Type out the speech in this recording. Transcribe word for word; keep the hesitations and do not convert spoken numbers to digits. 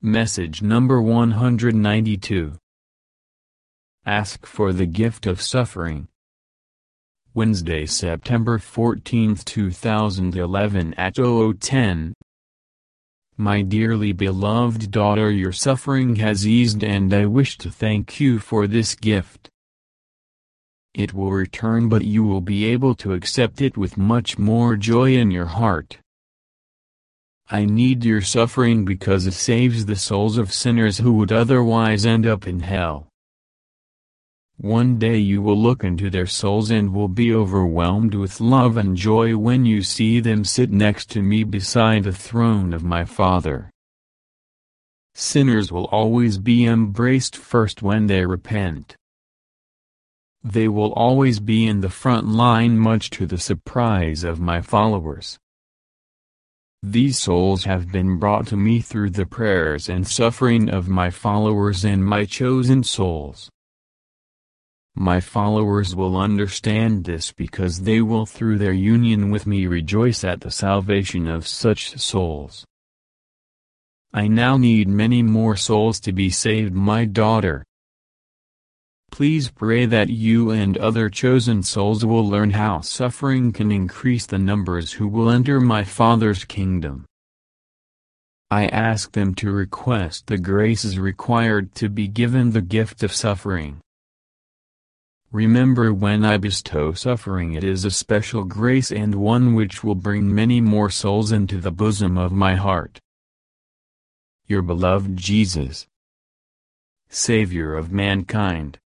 Message number one hundred ninety-two. Ask for the gift of suffering. Wednesday, September fourteenth two thousand eleven at oh ten. My dearly beloved daughter, your suffering has eased and I wish to thank you for this gift. It will return, but you will be able to accept it with much more joy in your heart. I need your suffering because it saves the souls of sinners who would otherwise end up in hell. One day you will look into their souls and will be overwhelmed with love and joy when you see them sit next to me beside the throne of my Father. Sinners will always be embraced first when they repent. They will always be in the front line, much to the surprise of my followers. These souls have been brought to me through the prayers and suffering of my followers and my chosen souls. My followers will understand this because they will, through their union with me, rejoice at the salvation of such souls. I now need many more souls to be saved, my daughter. Please pray that you and other chosen souls will learn how suffering can increase the numbers who will enter my Father's kingdom. I ask them to request the graces required to be given the gift of suffering. Remember, when I bestow suffering, it is a special grace and one which will bring many more souls into the bosom of my heart. Your beloved Jesus, Savior of mankind.